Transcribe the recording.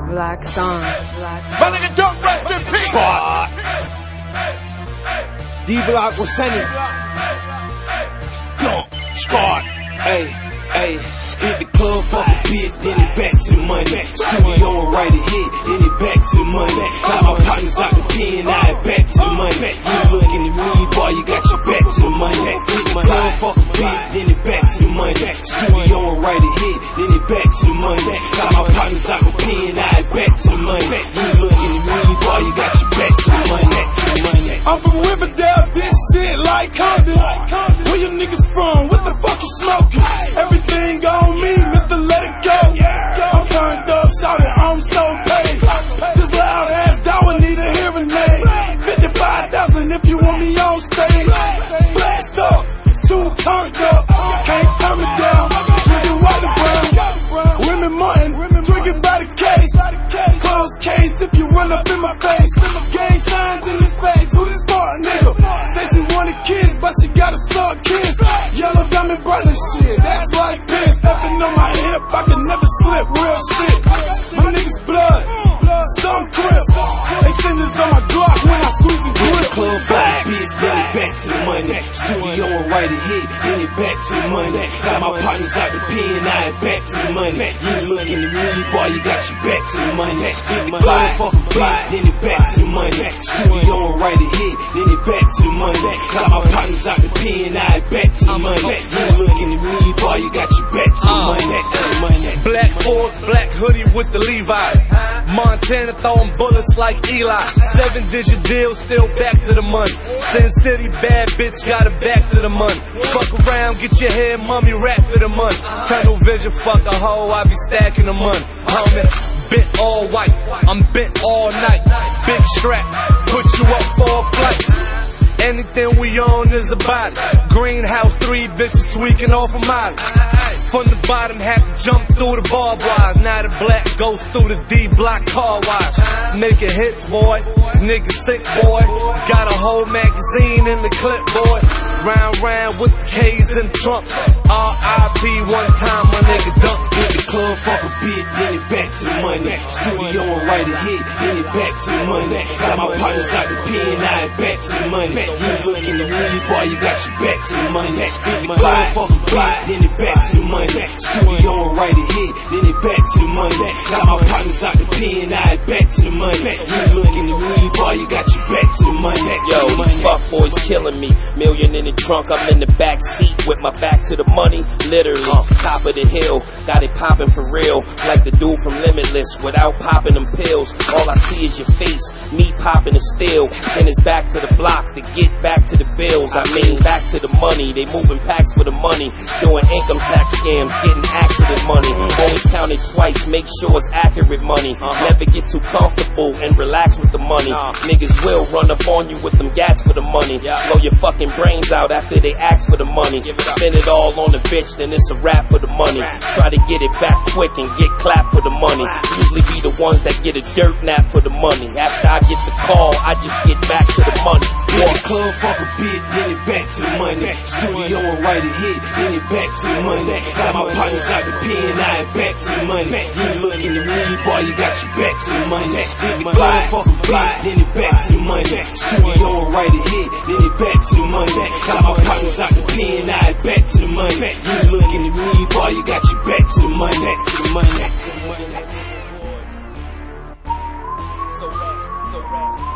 Black Song. My nigga don't rest in peace. D-Block was sending. Don't start. Hey, hit the club, fuck a bitch, then it back to the money. Studio and write a hit, then it back to the money. Got my partners out the pen, now it back to the money. You looking at me, boy, you got your back to the money. Hit the club, fuck a bitch, then it back to the money. Studio and write a hit, then it back to the money. Got my partners out the pen, now it back to the money. You looking at me, boy, you got your back to the money. I'm from Riverdale, this shit like Compton. Where you niggas from? What the fuck you smoking? Everything on me, Mr. Let It Go. I'm turned up, shouting, I'm so paid. This loud ass dollar need a hearing aid. 55,000 if you want me on stage. Blast up, it's too turned up. Can't turn me down. Drinking white and brown. Women Martin, drinking by the case. Closed case if you run up in my face. Gang signs in his face. Who this smart nigga? Say she wanted kids, but she got a suck kiss. Yellow diamond brother shit, that's like this. Nothing on my hip, I can never slip. Real shit. My niggas blood, some crip. Extenders on my Glock when I squeeze and grip. Club black, bitch, then it back to the money. Studio and write a hit, then it back to the money. Got my partners out the pen, now it back to the money. You looking at me, boy, you got your back to the money. Hit the club, fuck a bitch, then it back to the money. Studio and write a hit, then it back to the money. Got my partners out the pen, now it back to the money. You looking at me, boy, you got your back to the money. Black Force, black hoodie with the Levi. Montana throwing bullets like Eli. 7-digit deal, still back to the money. Sin City, bad bitch, got it back to the money. Fuck around, get your head mummy, rap for the money. Tunnel vision, fuck a hoe, I be stacking the money. Homie, bent all white, I'm bent all night. Big strap, put you up for a flight. Anything we own is a body. Greenhouse, 3 bitches tweaking off a molly. From the bottom, had to jump through the barbed wires. Now the black goes through the D-Block car wash. Making hits, boy. Nigga sick, boy. Got a whole magazine in the clip, boy. Round with the K's and the trunk. R.I.P. one time, my nigga dump. Hit the club, fuck a bitch, then it back to the money. Studio and write a hit, then it back to the money. Got my partners out the pen, now it back to the money. You looking at me, boy, you got your back to the money. Hit the club, fuck a bitch, then it back to the money. Studio and write a hit, then it back to the money. Got my partners out the pen, now it back to the money. You looking at me, boy, you got your back to the money. Yo, these fuck boys killing me. Million in the trunk, I'm in the back seat with my back to the money. Literally, top of the hill, got it popping for real. Like the dude from Limitless, without popping them pills. All I see is your face, me popping the steel. Then it's back to the block to get back to the bills. I mean, back to the money. They moving packs for the money, doing income tax scams, getting accident money. Always count it twice, make sure it's accurate money. Never get too comfortable and relax with the money. Niggas will run up on you with them gats for the money. Blow your fucking brains out after they ask for the money. Spend it all on the bitch, then it's a rap for the money. Try to get it back quick and get clapped for the money. Usually be the ones that get a dirt nap for the money. After I get the call, I just get back to the money. Hit the club, fuck a bitch, then it back to the money. Studio and write a hit, then it back to the money. Got my partners out the pen, now it back to the money. You looking at me, boy, you got your back to the money. Hit the club, fuck a bitch, then it back to the money. Studio and write a hit, then it back to the money. Got my partners out the pen, now it back to the money. You looking at me, boy, you got your back to the money. So rest.